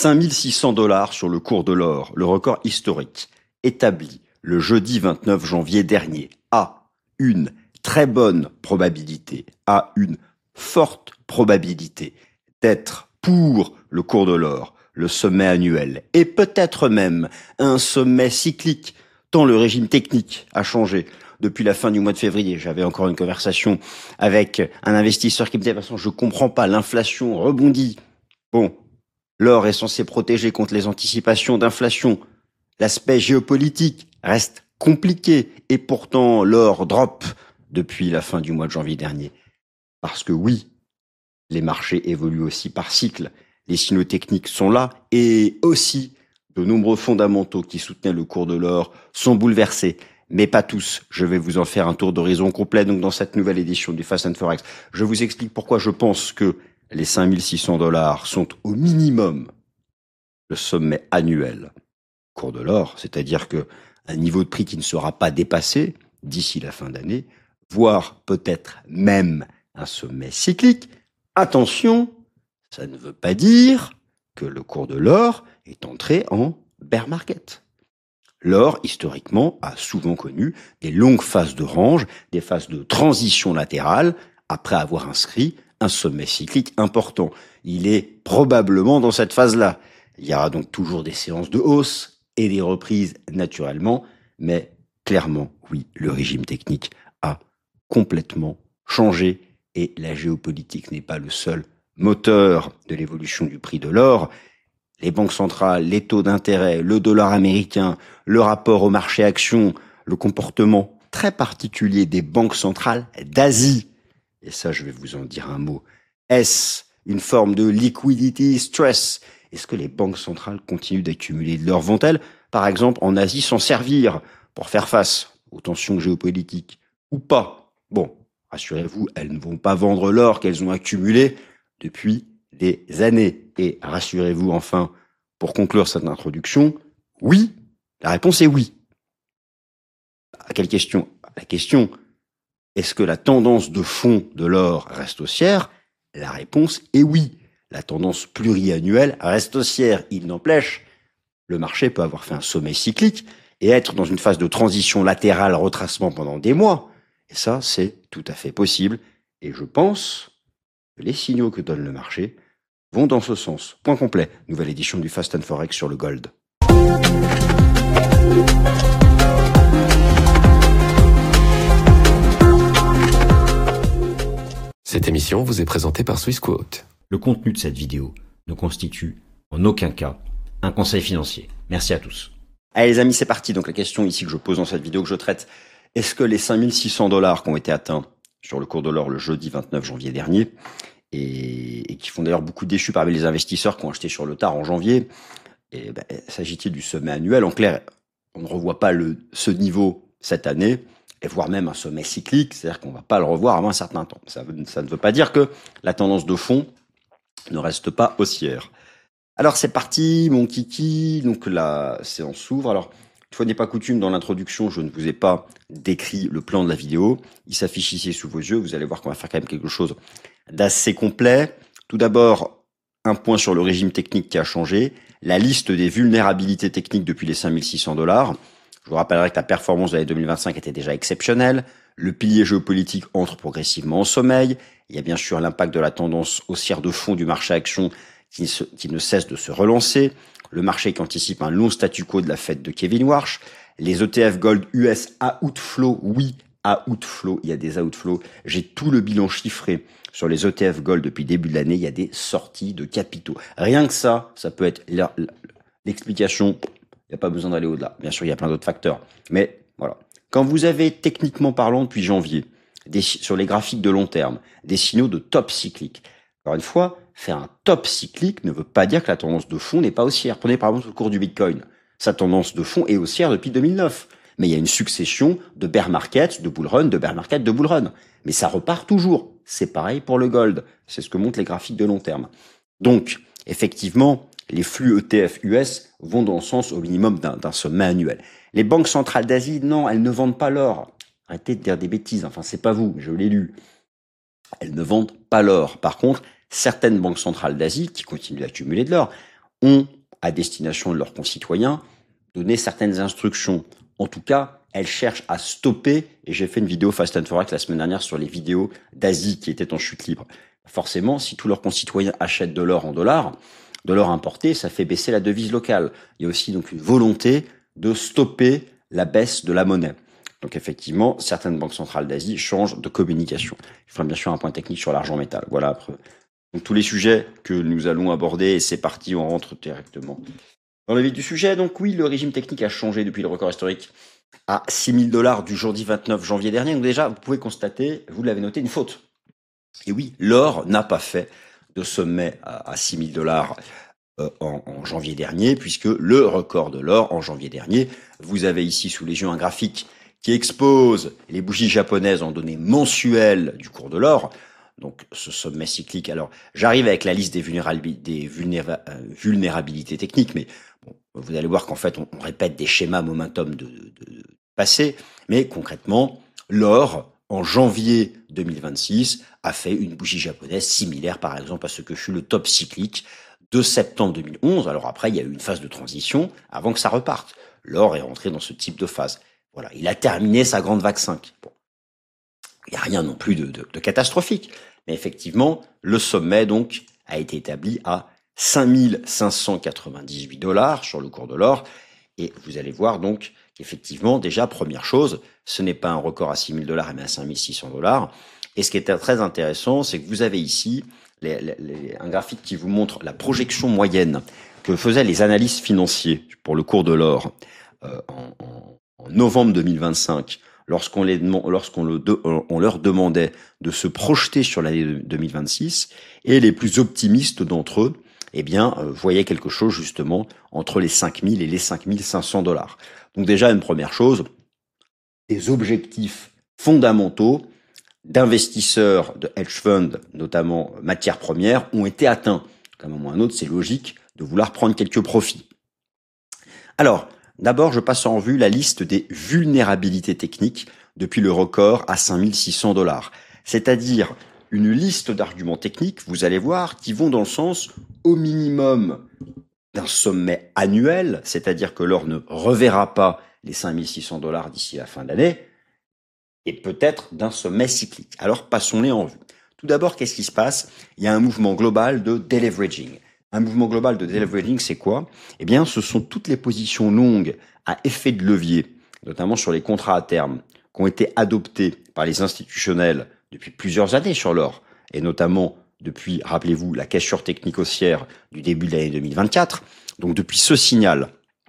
$5600 sur le cours de l'or, le record historique, établi le jeudi 29 janvier dernier, a une très bonne probabilité, a une forte probabilité d'être pour le cours de l'or, le sommet annuel, et peut-être même un sommet cyclique, tant le régime technique a changé. Depuis la fin du mois de février, j'avais encore une conversation avec un investisseur qui me disait, de toute façon, je comprends pas, l'inflation rebondit. Bon, l'or est censé protéger contre les anticipations d'inflation. L'aspect géopolitique reste compliqué et pourtant l'or drop depuis la fin du mois de janvier dernier. Parce que oui, les marchés évoluent aussi par cycle. Les signaux techniques sont là et aussi de nombreux fondamentaux qui soutenaient le cours de l'or sont bouleversés. Mais pas tous. Je vais vous en faire un tour d'horizon complet donc dans cette nouvelle édition du Fast and Forex. Je vous explique pourquoi je pense que les $5600 sont au minimum le sommet annuel cours de l'or, c'est-à-dire que un niveau de prix qui ne sera pas dépassé d'ici la fin d'année, voire peut-être même un sommet cyclique. Attention, ça ne veut pas dire que le cours de l'or est entré en bear market. L'or, historiquement, a souvent connu des longues phases de range, des phases de transition latérale, après avoir inscrit un sommet cyclique important. Il est probablement dans cette phase-là. Il y aura donc toujours des séances de hausse et des reprises naturellement, mais clairement, oui, le régime technique a complètement changé et la géopolitique n'est pas le seul moteur de l'évolution du prix de l'or. Les banques centrales, les taux d'intérêt, le dollar américain, le rapport au marché actions, le comportement très particulier des banques centrales d'Asie. Et ça, je vais vous en dire un mot. Est-ce une forme de liquidity stress? Est-ce que les banques centrales continuent d'accumuler de l'or? Vont-elles, par exemple, en Asie, s'en servir pour faire face aux tensions géopolitiques ou pas? Bon, rassurez-vous, elles ne vont pas vendre l'or qu'elles ont accumulé depuis des années. Et rassurez-vous enfin, pour conclure cette introduction, oui, la réponse est oui. À quelle question? La question, est-ce que la tendance de fond de l'or reste haussière? La réponse est oui. La tendance pluriannuelle reste haussière. Il n'empêche, le marché peut avoir fait un sommet cyclique et être dans une phase de transition latérale, retracement pendant des mois. Et ça, c'est tout à fait possible. Et je pense que les signaux que donne le marché vont dans ce sens. Point complet. Nouvelle édition du Fast and Forex sur le gold. Cette émission vous est présentée par Swissquote. Le contenu de cette vidéo ne constitue en aucun cas un conseil financier. Merci à tous. Allez les amis, c'est parti. Donc la question ici que je pose dans cette vidéo que je traite, est-ce que les $5600 qui ont été atteints sur le cours de l'or le jeudi 29 janvier dernier et qui font d'ailleurs beaucoup déçus parmi les investisseurs qui ont acheté sur le tard en janvier, s'agit-il du sommet annuel? En clair, on ne revoit pas ce niveau cette année, et voire même un sommet cyclique, c'est-à-dire qu'on ne va pas le revoir avant un certain temps. Ça ne veut pas dire que la tendance de fond ne reste pas haussière. Alors c'est parti, mon kiki, donc la séance s'ouvre. Alors, une fois n'est pas coutume, dans l'introduction, je ne vous ai pas décrit le plan de la vidéo. Il s'affiche ici sous vos yeux, vous allez voir qu'on va faire quand même quelque chose d'assez complet. Tout d'abord, un point sur le régime technique qui a changé, la liste des vulnérabilités techniques depuis les $5600. Je vous rappellerai que la performance de l'année 2025 était déjà exceptionnelle. Le pilier géopolitique entre progressivement en sommeil. Il y a bien sûr l'impact de la tendance haussière de fond du marché action qui ne cesse de se relancer. Le marché qui anticipe un long statu quo de la fête de Kevin Warsh. Les ETF Gold US outflow, oui, outflow, il y a des outflows. J'ai tout le bilan chiffré sur les ETF Gold depuis le début de l'année. Il y a des sorties de capitaux. Rien que ça peut être l'explication. Il n'y a pas besoin d'aller au-delà. Bien sûr, il y a plein d'autres facteurs. Mais voilà. Quand vous avez, techniquement parlant, depuis janvier, sur les graphiques de long terme, des signaux de top cyclique. Encore une fois, faire un top cyclique ne veut pas dire que la tendance de fond n'est pas haussière. Prenez par exemple le cours du Bitcoin. Sa tendance de fond est haussière depuis 2009. Mais il y a une succession de bear market, de bull run, de bear market, de bull run. Mais ça repart toujours. C'est pareil pour le gold. C'est ce que montrent les graphiques de long terme. Donc, effectivement, les flux ETF US vont dans le sens au minimum d'un sommet annuel. Les banques centrales d'Asie, non, elles ne vendent pas l'or. Arrêtez de dire des bêtises, enfin c'est pas vous, je l'ai lu. Elles ne vendent pas l'or. Par contre, certaines banques centrales d'Asie qui continuent d'accumuler de l'or, ont, à destination de leurs concitoyens, donné certaines instructions. En tout cas, elles cherchent à stopper, et j'ai fait une vidéo Fast and Forex la semaine dernière sur les vidéos d'Asie qui étaient en chute libre. Forcément, si tous leurs concitoyens achètent de l'or en dollars, de l'or importé, ça fait baisser la devise locale. Il y a aussi donc une volonté de stopper la baisse de la monnaie. Donc effectivement, certaines banques centrales d'Asie changent de communication. Je ferai bien sûr un point technique sur l'argent métal. Voilà, après. Donc tous les sujets que nous allons aborder, et c'est parti, on rentre directement dans le vif du sujet. Donc oui, le régime technique a changé depuis le record historique à 6 000 $ du jeudi 29 janvier dernier. Donc déjà, vous pouvez constater, vous l'avez noté, une faute. Et oui, l'or n'a pas fait de sommet à 6 000 $ en janvier dernier, puisque le record de l'or en janvier dernier, vous avez ici sous les yeux un graphique qui expose les bougies japonaises en données mensuelles du cours de l'or. Donc ce sommet cyclique. Alors j'arrive avec la liste des vulnérabilités techniques, mais bon, vous allez voir qu'en fait on répète des schémas momentum de passé, mais concrètement l'or en janvier 2026 a fait une bougie japonaise similaire par exemple à ce que fut le top cyclique de septembre 2011. Alors après il y a eu une phase de transition avant que ça reparte. L'or est rentré dans ce type de phase. Voilà, il a terminé sa grande vague 5. Bon. Il n'y a rien non plus de catastrophique. Mais effectivement, le sommet donc a été établi à 5 598 $ sur le cours de l'or. Et vous allez voir donc qu'effectivement, déjà, première chose, ce n'est pas un record à 6 000 $, mais à 5 600 $. Et ce qui est très intéressant, c'est que vous avez ici un graphique qui vous montre la projection moyenne que faisaient les analystes financiers pour le cours de l'or en novembre 2025. Lorsqu'on leur demandait de se projeter sur l'année 2026, et les plus optimistes d'entre eux, eh bien, voyaient quelque chose justement entre les 5 000 et les 5 500 $. Donc déjà, une première chose, des objectifs fondamentaux d'investisseurs de hedge funds, notamment matières premières, ont été atteints. Comme un moment ou un autre, c'est logique de vouloir prendre quelques profits. Alors, d'abord, je passe en revue la liste des vulnérabilités techniques depuis le record à 5 600 $. C'est-à-dire une liste d'arguments techniques, vous allez voir, qui vont dans le sens au minimum d'un sommet annuel, c'est-à-dire que l'or ne reverra pas les 5 600 $ d'ici la fin de l'année, et peut-être d'un sommet cyclique. Alors, passons-les en vue. Tout d'abord, qu'est-ce qui se passe? Il y a un mouvement global de deleveraging. Un mouvement global de deleveraging, c'est quoi? Eh bien, ce sont toutes les positions longues à effet de levier, notamment sur les contrats à terme, qui ont été adoptées par les institutionnels depuis plusieurs années sur l'or, et notamment depuis, rappelez-vous, la cassure technique haussière du début de l'année 2024. Donc, depuis ce signal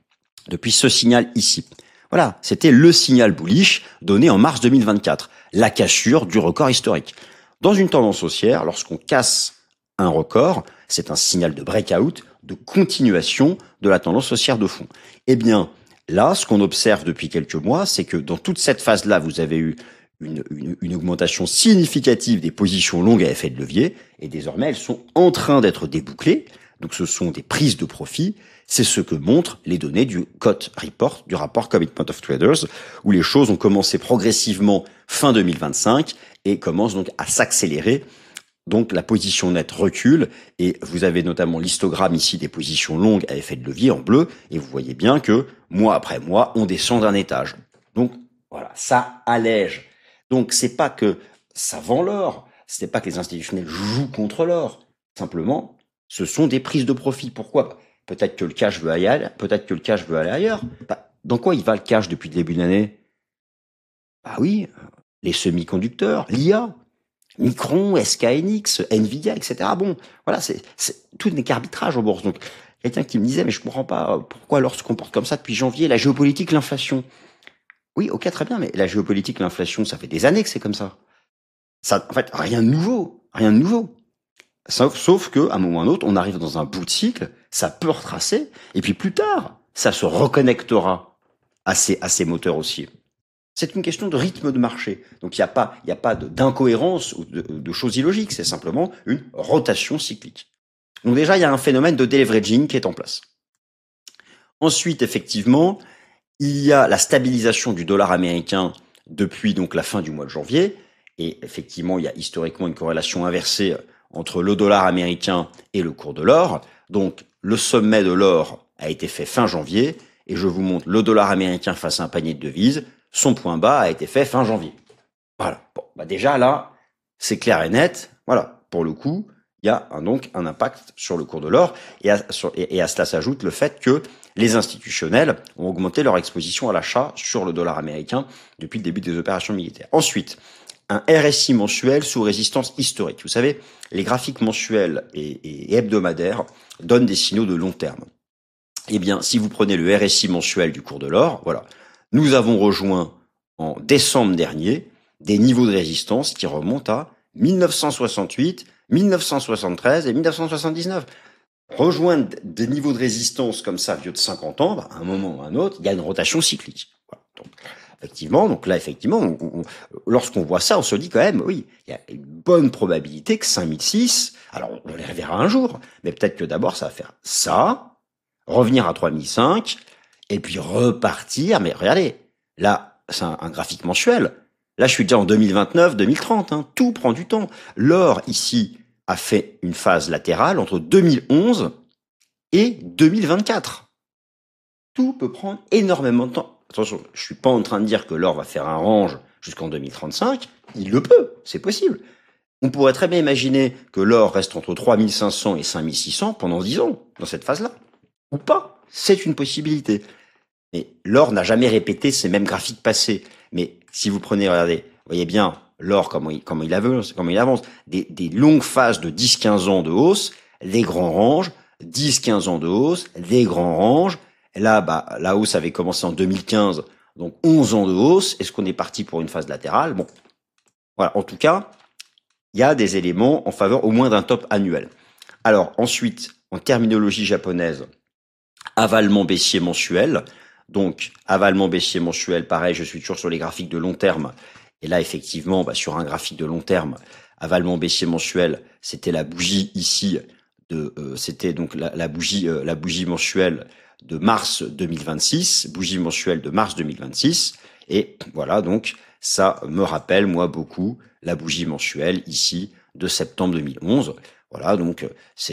ici. Voilà, c'était le signal bullish donné en mars 2024, la cassure du record historique. Dans une tendance haussière, lorsqu'on casse un record, c'est un signal de breakout, de continuation de la tendance haussière de fond. Eh bien, là, ce qu'on observe depuis quelques mois, c'est que dans toute cette phase-là, vous avez eu une augmentation significative des positions longues à effet de levier, et désormais, elles sont en train d'être débouclées. Donc, ce sont des prises de profit. C'est ce que montrent les données du COT Report, du rapport Commitment of Traders, où les choses ont commencé progressivement fin 2025 et commencent donc à s'accélérer. Donc la position nette recule et vous avez notamment l'histogramme ici des positions longues à effet de levier en bleu et vous voyez bien que mois après mois on descend d'un étage. Donc voilà, ça allège. Donc c'est pas que ça vend l'or, c'est pas que les institutionnels jouent contre l'or. Simplement, ce sont des prises de profit. Pourquoi? Peut-être que le cash veut aller ailleurs, peut-être que le cash veut aller ailleurs. Dans quoi il va le cash depuis le début de l'année? Ah oui, les semi-conducteurs, l'IA. Micron, SK Hynix, Nvidia, etc. Bon, voilà, tout n'est qu'arbitrage en bourse. Donc, quelqu'un qui me disait, mais je comprends pas pourquoi l'or se comporte comme ça depuis janvier, la géopolitique, l'inflation. Oui, ok, très bien, mais la géopolitique, l'inflation, ça fait des années que c'est comme ça. Ça, en fait, rien de nouveau, rien de nouveau. Sauf que, à un moment ou à un autre, on arrive dans un bout de cycle, ça peut retracer, et puis plus tard, ça se reconnectera à ces moteurs haussiers. C'est une question de rythme de marché. Donc il n'y a pas d'incohérence ou de choses illogiques, c'est simplement une rotation cyclique. Donc déjà, il y a un phénomène de deleveraging qui est en place. Ensuite, effectivement, il y a la stabilisation du dollar américain depuis donc la fin du mois de janvier. Et effectivement, il y a historiquement une corrélation inversée entre le dollar américain et le cours de l'or. Donc le sommet de l'or a été fait fin janvier, et je vous montre le dollar américain face à un panier de devises, son point bas a été fait fin janvier. Voilà. Bon, bah déjà là, c'est clair et net. Voilà. Pour le coup, il y a donc un impact sur le cours de l'or, et à cela s'ajoute le fait que les institutionnels ont augmenté leur exposition à l'achat sur le dollar américain depuis le début des opérations militaires. Ensuite, un RSI mensuel sous résistance historique. Vous savez, les graphiques mensuels et hebdomadaires donnent des signaux de long terme. Eh bien, si vous prenez le RSI mensuel du cours de l'or, voilà, nous avons rejoint en décembre dernier des niveaux de résistance qui remontent à 1968, 1973 et 1979. Rejoindre des niveaux de résistance comme ça, vieux de 50 ans, à un moment ou à un autre, il y a une rotation cyclique. Voilà. Donc là, effectivement, lorsqu'on voit ça, on se dit quand même, oui, il y a une bonne probabilité que 5006, alors on les reverra un jour, mais peut-être que d'abord ça va faire ça, revenir à 3005, et puis repartir, mais regardez, là, c'est un graphique mensuel. Là, je suis déjà en 2029, 2030, hein, tout prend du temps. L'or, ici, a fait une phase latérale entre 2011 et 2024. Tout peut prendre énormément de temps. Attention, je suis pas en train de dire que l'or va faire un range jusqu'en 2035. Il le peut, c'est possible. On pourrait très bien imaginer que l'or reste entre 3500 et 5600 pendant 10 ans, dans cette phase-là. Ou pas. C'est une possibilité. Mais l'or n'a jamais répété ces mêmes graphiques passés. Mais si vous prenez, regardez, vous voyez bien l'or, comment il avance, des longues phases de 10-15 ans de hausse, des grands ranges, 10-15 ans de hausse, des grands ranges. Et là, bah, la hausse avait commencé en 2015, donc 11 ans de hausse. Est-ce qu'on est parti pour une phase latérale? Bon, voilà. En tout cas, il y a des éléments en faveur au moins d'un top annuel. Alors ensuite, en terminologie japonaise, avalement baissier mensuel. Donc, avalement baissier mensuel, pareil, je suis toujours sur les graphiques de long terme. Et là, effectivement, bah, sur un graphique de long terme, avalement baissier mensuel, c'était la bougie ici c'était donc la bougie mensuelle de mars 2026, bougie mensuelle de mars 2026. Et voilà, donc, ça me rappelle, moi, beaucoup la bougie mensuelle ici de septembre 2011. Voilà, donc,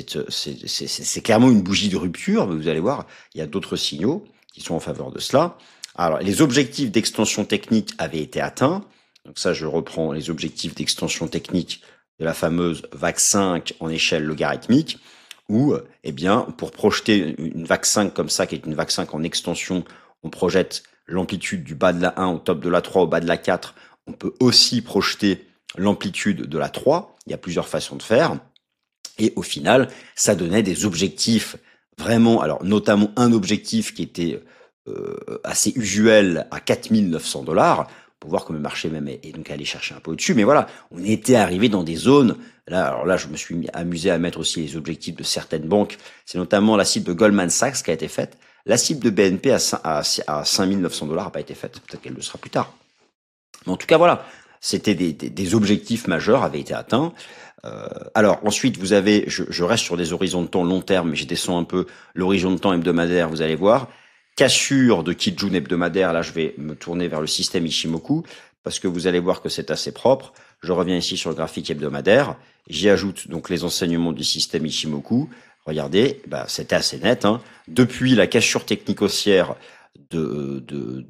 c'est clairement une bougie de rupture, mais vous allez voir, il y a d'autres signaux qui sont en faveur de cela. Alors, les objectifs d'extension technique avaient été atteints. Donc ça, je reprends les objectifs d'extension technique de la fameuse VAC 5 en échelle logarithmique, où, eh bien, pour projeter une VAC 5 comme ça, qui est une VAC 5 en extension, on projette l'amplitude du bas de la 1 au top de la 3 au bas de la 4. On peut aussi projeter l'amplitude de la 3. Il y a plusieurs façons de faire. Et au final, ça donnait des objectifs vraiment, alors notamment un objectif qui était assez usuel à 4900 $, pour voir que le marché même est donc allé chercher un peu au-dessus. Mais voilà, on était arrivé dans des zones. Là, alors là, je me suis amusé à mettre aussi les objectifs de certaines banques. C'est notamment la cible de Goldman Sachs qui a été faite. La cible de BNP à 5900 $ n'a pas été faite. Peut-être qu'elle le sera plus tard. Mais en tout cas, voilà, c'était des objectifs majeurs avaient été atteints. Alors ensuite, vous avez, je reste sur des horizons de temps long terme, mais je descends un peu l'horizon de temps hebdomadaire. Vous allez voir, cassure de Kijun hebdomadaire. Là, je vais me tourner vers le système Ichimoku parce que vous allez voir que c'est assez propre. Je reviens ici sur le graphique hebdomadaire. J'y ajoute donc les enseignements du système Ichimoku. Regardez, bah, c'était assez net. Hein. Depuis la cassure technique haussière de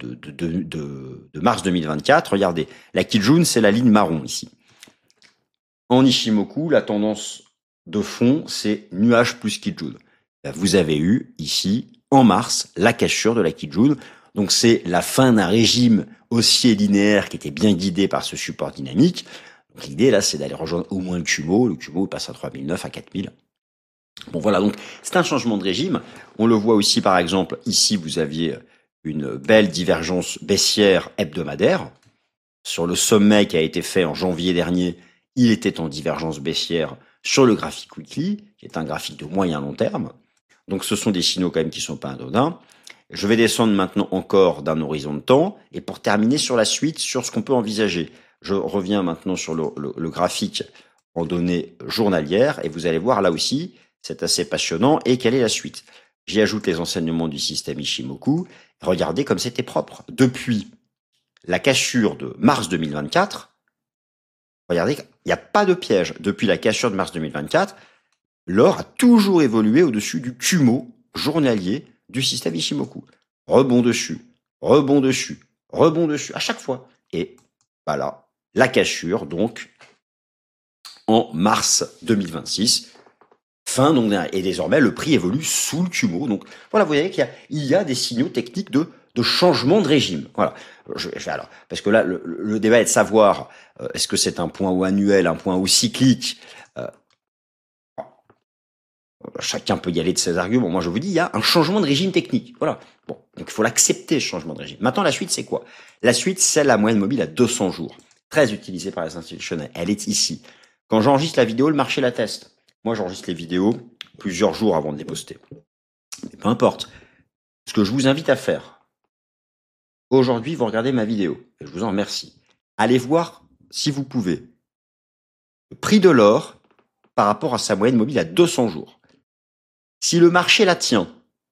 mars 2024, regardez, la Kijun, c'est la ligne marron ici. En Ichimoku, la tendance de fond, c'est nuage plus Kijun. Vous avez eu ici, en mars, la cassure de la Kijun. Donc c'est la fin d'un régime haussier linéaire qui était bien guidé par ce support dynamique. Donc l'idée là, c'est d'aller rejoindre au moins le Kumo. Le Kumo passe à 3009, à 4000. Bon voilà, donc c'est un changement de régime. On le voit aussi par exemple, ici vous aviez une belle divergence baissière hebdomadaire. Sur le sommet qui a été fait en janvier dernier, il était en divergence baissière sur le graphique weekly, qui est un graphique de moyen long terme. Donc ce sont des signaux quand même qui sont pas anodins. Je vais descendre maintenant encore d'un horizon de temps, et pour terminer sur la suite, sur ce qu'on peut envisager. Je reviens maintenant sur le graphique en données journalières, et vous allez voir là aussi, c'est assez passionnant, et quelle est la suite? J'y ajoute les enseignements du système Ichimoku. Regardez comme c'était propre. Depuis la cassure de mars 2024, regardez, il n'y a pas de piège. Depuis la cassure de mars 2024, l'or a toujours évolué au-dessus du Kumo journalier du système Ichimoku. Rebond dessus, rebond dessus, rebond dessus, à chaque fois. Et voilà, la cassure, donc, en mars 2026. Fin, donc, et désormais, le prix évolue sous le Kumo. Donc, voilà, vous voyez qu'il y a des signaux techniques de changement de régime. Voilà. Alors, parce que là, le débat est de savoir, est-ce que c'est un point ou annuel, un point ou cyclique? Chacun peut y aller de ses arguments. Moi, je vous dis, il y a un changement de régime technique. Voilà. Bon. Donc, il faut l'accepter, ce changement de régime. Maintenant, la suite, c'est quoi? La suite, c'est la moyenne mobile à 200 jours. Très utilisée par les institutionnels. Elle est ici. Quand j'enregistre la vidéo, le marché la teste. Moi, j'enregistre les vidéos plusieurs jours avant de les poster. Mais peu importe. Ce que je vous invite à faire, aujourd'hui, vous regardez ma vidéo. Et je vous en remercie. Allez voir, si vous pouvez, le prix de l'or par rapport à sa moyenne mobile à 200 jours. Si le marché la tient,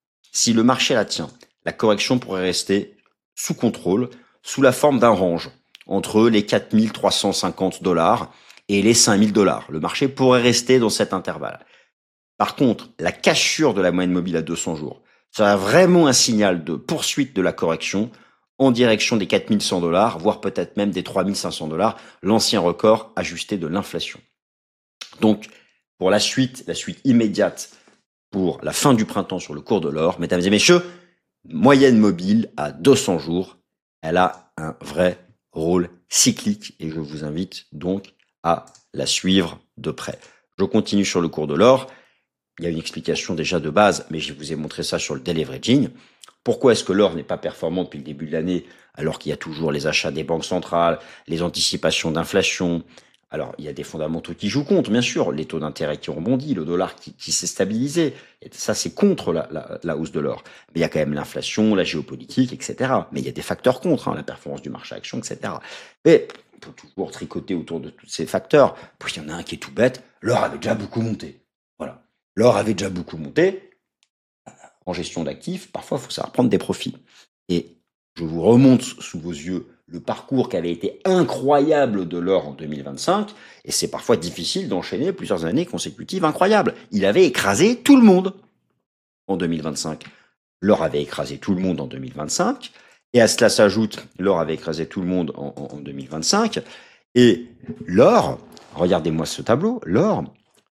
la correction pourrait rester sous contrôle, sous la forme d'un range, entre les 4 350 $ et les 5 000 $. Le marché pourrait rester dans cet intervalle. Par contre, la cassure de la moyenne mobile à 200 jours, ça a vraiment un signal de poursuite de la correction en direction des 4 100 $, voire peut-être même des 3 500 $, l'ancien record ajusté de l'inflation. Donc, pour la suite immédiate, pour la fin du printemps sur le cours de l'or, mesdames et messieurs, moyenne mobile à 200 jours, elle a un vrai rôle cyclique et je vous invite donc à la suivre de près. Je continue sur le cours de l'or. Il y a une explication déjà de base, mais je vous ai montré ça sur le deleveraging. Pourquoi est-ce que l'or n'est pas performant depuis le début de l'année, alors qu'il y a toujours les achats des banques centrales, les anticipations d'inflation? Alors, il y a des fondamentaux qui jouent contre, bien sûr, les taux d'intérêt qui ont rebondi, le dollar qui s'est stabilisé. Et ça, c'est contre la hausse de l'or. Mais il y a quand même l'inflation, la géopolitique, etc. Mais il y a des facteurs contre, la performance du marché action, etc. Mais on peut toujours tricoter autour de tous ces facteurs. Puis il y en a un qui est tout bête, l'or avait déjà beaucoup monté. Voilà. L'or avait déjà beaucoup monté. En gestion d'actifs, parfois, il faut savoir prendre des profits. Et je vous remonte sous vos yeux le parcours qui avait été incroyable de l'or en 2025, et c'est parfois difficile d'enchaîner plusieurs années consécutives incroyables. Il avait écrasé tout le monde en 2025. L'or avait écrasé tout le monde en 2025, et à cela s'ajoute, l'or avait écrasé tout le monde en 2025, et l'or, regardez-moi ce tableau, l'or,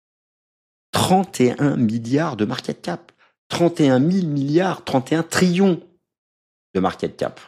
31 milliards de market cap, 31 000 milliards, 31 trillions de market cap.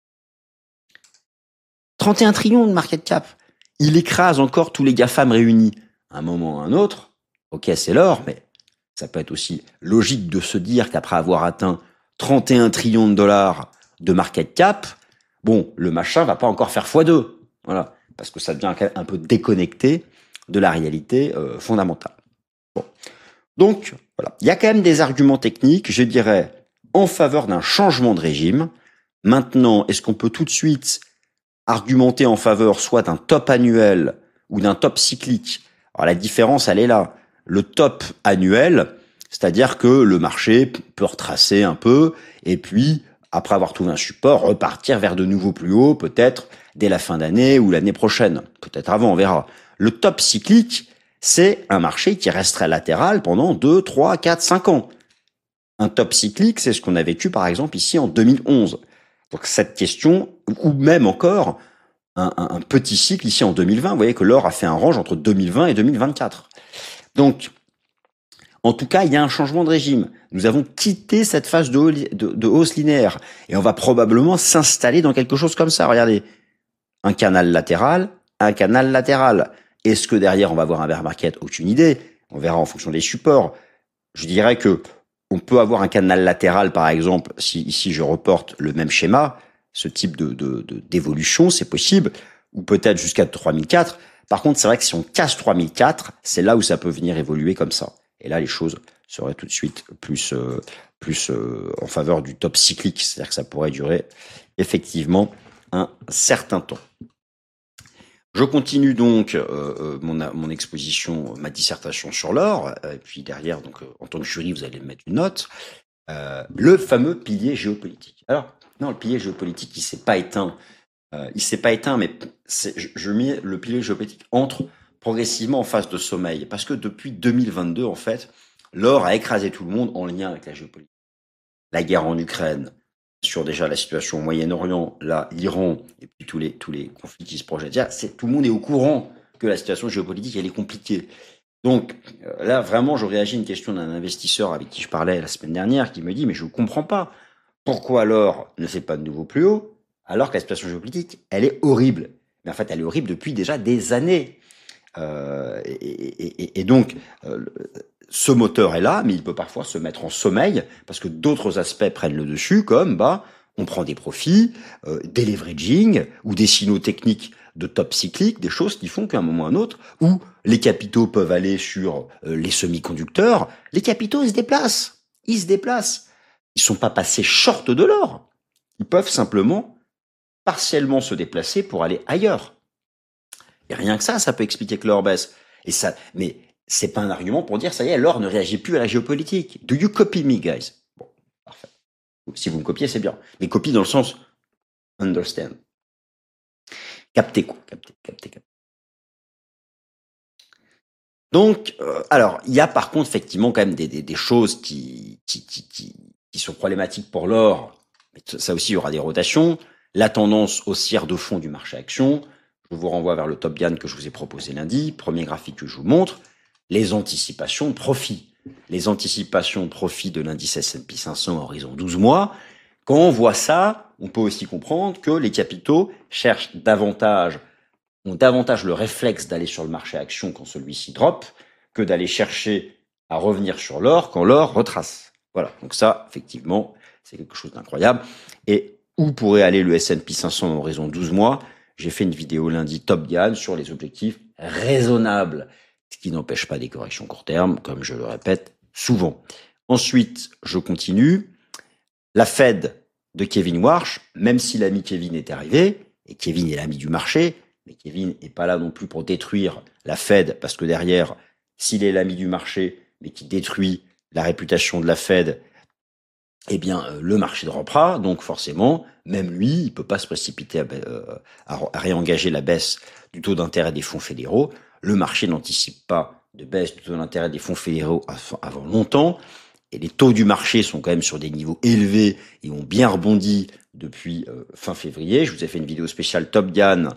31 trillions de market cap. Il écrase encore tous les GAFAM réunis. À un moment ou à un autre, ok, c'est l'or, mais ça peut être aussi logique de se dire qu'après avoir atteint 31 trillions de dollars de market cap, bon, le machin va pas encore faire x2. Voilà. Parce que ça devient un peu déconnecté de la réalité fondamentale. Bon. Donc, voilà. Il y a quand même des arguments techniques, je dirais, en faveur d'un changement de régime. Maintenant, est-ce qu'on peut tout de suite argumenter en faveur soit d'un top annuel ou d'un top cyclique? Alors la différence, elle est là. Le top annuel, c'est-à-dire que le marché peut retracer un peu et puis, après avoir trouvé un support, repartir vers de nouveaux plus hauts, peut-être dès la fin d'année ou l'année prochaine. Peut-être avant, on verra. Le top cyclique, c'est un marché qui resterait latéral pendant 2, 3, 4, 5 ans. Un top cyclique, c'est ce qu'on a vécu par exemple ici en 2011. Donc cette question, ou même encore un petit cycle ici en 2020, vous voyez que l'or a fait un range entre 2020 et 2024. Donc, en tout cas, il y a un changement de régime. Nous avons quitté cette phase de hausse linéaire et on va probablement s'installer dans quelque chose comme ça. Regardez, un canal latéral, un canal latéral. Est-ce que derrière on va avoir un bear market? Aucune idée. On verra en fonction des supports. Je dirais que on peut avoir un canal latéral, par exemple, si ici je reporte le même schéma, ce type d'évolution, c'est possible, ou peut-être jusqu'à 3004. Par contre, c'est vrai que si on casse 3004, c'est là où ça peut venir évoluer comme ça. Et là, les choses seraient tout de suite plus en faveur du top cyclique, c'est-à-dire que ça pourrait durer effectivement un certain temps. Je continue donc mon exposition, ma dissertation sur l'or, et puis derrière, donc en tant que jury, vous allez me mettre une note. Le fameux pilier géopolitique. Alors, non, le pilier géopolitique, il s'est pas éteint, mais je mets le pilier géopolitique entre progressivement en phase de sommeil. Parce que depuis 2022, en fait, l'or a écrasé tout le monde en lien avec la géopolitique. La guerre en Ukraine, sur déjà la situation au Moyen-Orient, là, l'Iran, et puis tous les conflits qui se projettent. Tout le monde est au courant que la situation géopolitique, elle est compliquée. Donc là, vraiment, je réagis à une question d'un investisseur avec qui je parlais la semaine dernière, qui me dit, mais je ne comprends pas pourquoi l'or ne fait pas de nouveau plus haut, alors que la situation géopolitique, elle est horrible. Mais en fait, elle est horrible depuis déjà des années. Et donc, ce moteur est là, mais il peut parfois se mettre en sommeil parce que d'autres aspects prennent le dessus, comme on prend des profits, des leveraging ou des signaux techniques de top cyclique, des choses qui font qu'à un moment ou à un autre, où les capitaux peuvent aller sur les semi-conducteurs, les capitaux ils se déplacent, ils se déplacent. Ils sont pas passés short de l'or, ils peuvent simplement partiellement se déplacer pour aller ailleurs. Et rien que ça peut expliquer que l'or baisse. Et ça, mais c'est pas un argument pour dire, ça y est, l'or ne réagit plus à la géopolitique. Do you copy me, guys? Bon, parfait. Si vous me copiez, c'est bien. Mais copie dans le sens understand. Captez quoi? Captez. Donc, alors, il y a par contre, effectivement, quand même des choses qui sont problématiques pour l'or. Mais ça aussi, il y aura des rotations. La tendance haussière de fond du marché action. Je vous renvoie vers le Top Gun que je vous ai proposé lundi. Premier graphique que je vous montre. Les anticipations de profit. Les anticipations de profit de l'indice S&P 500 à horizon 12 mois. Quand on voit ça, on peut aussi comprendre que les capitaux ont davantage le réflexe d'aller sur le marché action quand celui-ci drop que d'aller chercher à revenir sur l'or quand l'or retrace. Voilà. Donc ça, effectivement, c'est quelque chose d'incroyable. Et où pourrait aller le S&P 500 en horizon 12 mois? J'ai fait une vidéo lundi Top Gun sur les objectifs raisonnables, ce qui n'empêche pas des corrections court terme, comme je le répète souvent. Ensuite, je continue. La Fed de Kevin Warsh, même si l'ami Kevin est arrivé, et Kevin est l'ami du marché, mais Kevin n'est pas là non plus pour détruire la Fed, parce que derrière, s'il est l'ami du marché, mais qui détruit la réputation de la Fed, eh bien, le marché droppera. Donc forcément, même lui, il peut pas se précipiter à réengager la baisse du taux d'intérêt des fonds fédéraux. Le marché n'anticipe pas de baisse du taux d'intérêt des fonds fédéraux avant longtemps. Et les taux du marché sont quand même sur des niveaux élevés et ont bien rebondi depuis fin février. Je vous ai fait une vidéo spéciale Top Gun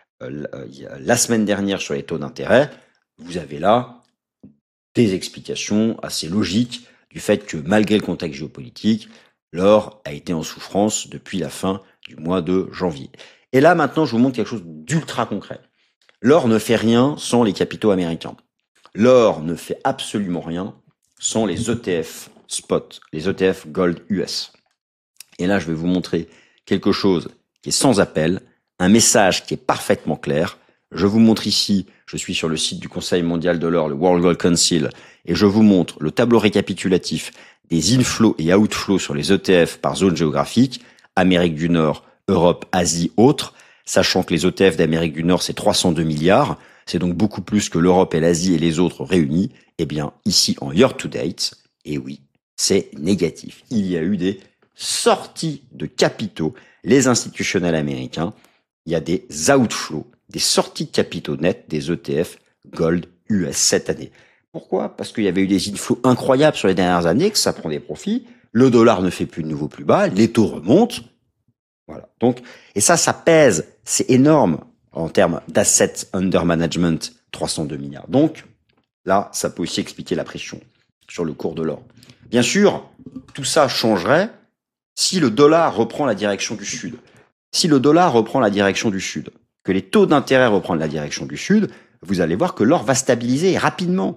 la semaine dernière sur les taux d'intérêt. Vous avez là des explications assez logiques du fait que malgré le contexte géopolitique, l'or a été en souffrance depuis la fin du mois de janvier. Et là, maintenant, je vous montre quelque chose d'ultra concret. L'or ne fait rien sans les capitaux américains. L'or ne fait absolument rien sans les ETF spot, les ETF Gold US. Et là, je vais vous montrer quelque chose qui est sans appel, un message qui est parfaitement clair. Je vous montre ici, je suis sur le site du Conseil mondial de l'or, le World Gold Council, et je vous montre le tableau récapitulatif des inflows et outflows sur les ETF par zone géographique, Amérique du Nord, Europe, Asie, autres, sachant que les ETF d'Amérique du Nord, c'est 302 milliards, c'est donc beaucoup plus que l'Europe et l'Asie et les autres réunis. Eh bien, ici, en year to date, et oui, c'est négatif. Il y a eu des sorties de capitaux, les institutionnels américains, il y a des outflows, des sorties de capitaux nets des ETF Gold US cette année. Pourquoi? Parce qu'il y avait eu des inflows incroyables sur les dernières années, que ça prend des profits, le dollar ne fait plus de nouveau plus bas, les taux remontent. Voilà. Donc, et ça pèse, c'est énorme en termes d'assets under management, 302 milliards. Donc, là, ça peut aussi expliquer la pression sur le cours de l'or. Bien sûr, tout ça changerait si le dollar reprend la direction du sud. Si le dollar reprend la direction du sud, que les taux d'intérêt reprennent la direction du sud, vous allez voir que l'or va stabiliser rapidement.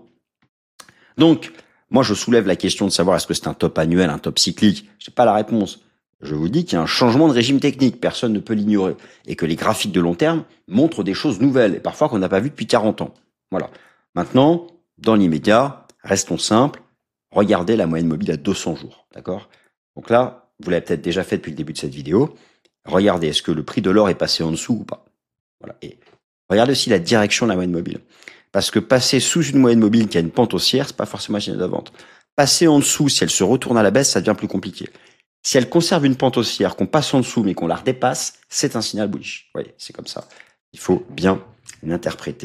Donc, moi, je soulève la question de savoir est-ce que c'est un top annuel, un top cyclique. Je n'ai pas la réponse. Je vous dis qu'il y a un changement de régime technique, personne ne peut l'ignorer, et que les graphiques de long terme montrent des choses nouvelles, et parfois qu'on n'a pas vues depuis 40 ans. Voilà. Maintenant, dans l'immédiat, restons simples, regardez la moyenne mobile à 200 jours, d'accord? Donc là, vous l'avez peut-être déjà fait depuis le début de cette vidéo, regardez, est-ce que le prix de l'or est passé en dessous ou pas? Voilà. Et regardez aussi la direction de la moyenne mobile. Parce que passer sous une moyenne mobile qui a une pente haussière, c'est pas forcément un signal de vente. Passer en dessous, si elle se retourne à la baisse, ça devient plus compliqué. Si elle conserve une pente haussière, qu'on passe en dessous mais qu'on la redépasse, c'est un signal bullish. Vous voyez, c'est comme ça. Il faut bien l'interpréter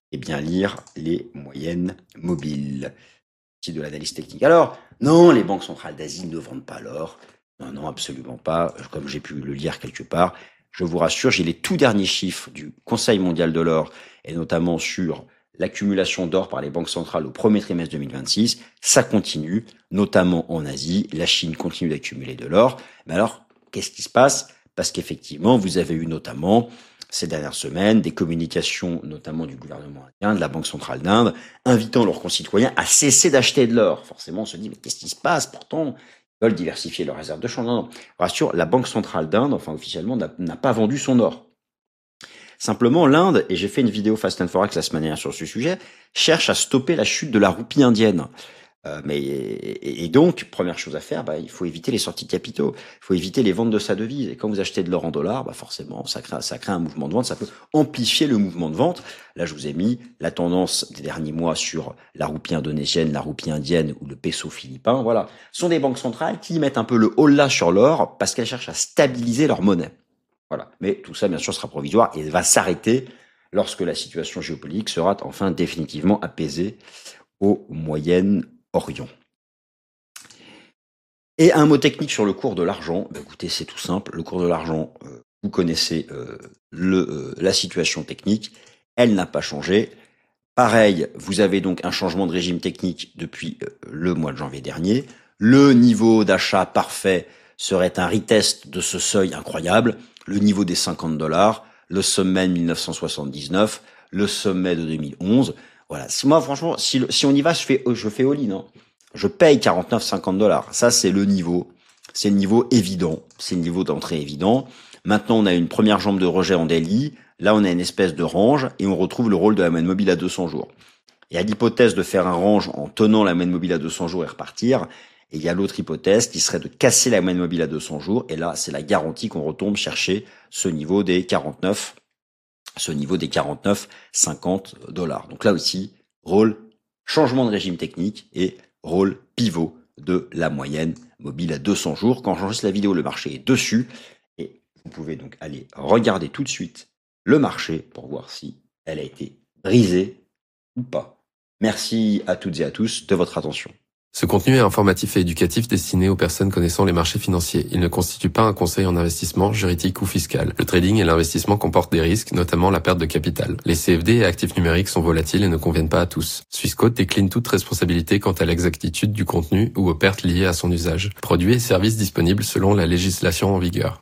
et bien lire les moyennes mobiles. C'est de l'analyse technique. Alors, non, les banques centrales d'Asie ne vendent pas l'or. Non, non, absolument pas. Comme j'ai pu le lire quelque part, je vous rassure, j'ai les tout derniers chiffres du Conseil mondial de l'or, et notamment sur l'accumulation d'or par les banques centrales au premier trimestre 2026. Ça continue, notamment en Asie. La Chine continue d'accumuler de l'or. Mais alors, qu'est-ce qui se passe? Parce qu'effectivement, vous avez eu notamment ces dernières semaines des communications, notamment du gouvernement indien, de la Banque centrale d'Inde, invitant leurs concitoyens à cesser d'acheter de l'or. Forcément, on se dit, mais qu'est-ce qui se passe? Pourtant, ils veulent diversifier leurs réserves de change. Non, non. Rassure, la Banque centrale d'Inde, enfin officiellement, n'a pas vendu son or. Simplement, l'Inde, et j'ai fait une vidéo Fast and Forex la semaine dernière sur ce sujet, cherche à stopper la chute de la roupie indienne. Et donc, première chose à faire, il faut éviter les sorties de capitaux, il faut éviter les ventes de sa devise. Et quand vous achetez de l'or en dollars, forcément, ça crée un mouvement de vente, ça peut amplifier le mouvement de vente. Là, je vous ai mis la tendance des derniers mois sur la roupie indonésienne, la roupie indienne ou le peso philippin. Voilà, ce sont des banques centrales qui mettent un peu le holà sur l'or parce qu'elles cherchent à stabiliser leur monnaie. Voilà, mais tout ça, bien sûr, sera provisoire et va s'arrêter lorsque la situation géopolitique sera enfin définitivement apaisée au Moyen-Orient. Et un mot technique sur le cours de l'argent. Écoutez, c'est tout simple. Le cours de l'argent, vous connaissez la situation technique. Elle n'a pas changé. Pareil, vous avez donc un changement de régime technique depuis le mois de janvier dernier. Le niveau d'achat parfait serait un retest de ce seuil incroyable. Le niveau des $50, le sommet de 1979, le sommet de 2011. Voilà. Moi, franchement, si on y va, je fais all-in, hein. Je paye 49,50 $. Ça, c'est le niveau. C'est le niveau évident. C'est le niveau d'entrée évident. Maintenant, on a une première jambe de rejet en daily. Là, on a une espèce de range et on retrouve le rôle de la moyenne mobile à 200 jours. Il y a l'hypothèse de faire un range en tenant la moyenne mobile à 200 jours et repartir. Et il y a l'autre hypothèse qui serait de casser la moyenne mobile à 200 jours. Et là, c'est la garantie qu'on retombe chercher ce niveau des 49,50 $. Donc là aussi, rôle changement de régime technique et rôle pivot de la moyenne mobile à 200 jours. Quand j'enregistre la vidéo, le marché est dessus. Et vous pouvez donc aller regarder tout de suite le marché pour voir si elle a été brisée ou pas. Merci à toutes et à tous de votre attention. Ce contenu est informatif et éducatif destiné aux personnes connaissant les marchés financiers. Il ne constitue pas un conseil en investissement, juridique ou fiscal. Le trading et l'investissement comportent des risques, notamment la perte de capital. Les CFD et actifs numériques sont volatiles et ne conviennent pas à tous. Swissquote décline toute responsabilité quant à l'exactitude du contenu ou aux pertes liées à son usage. Produits et services disponibles selon la législation en vigueur.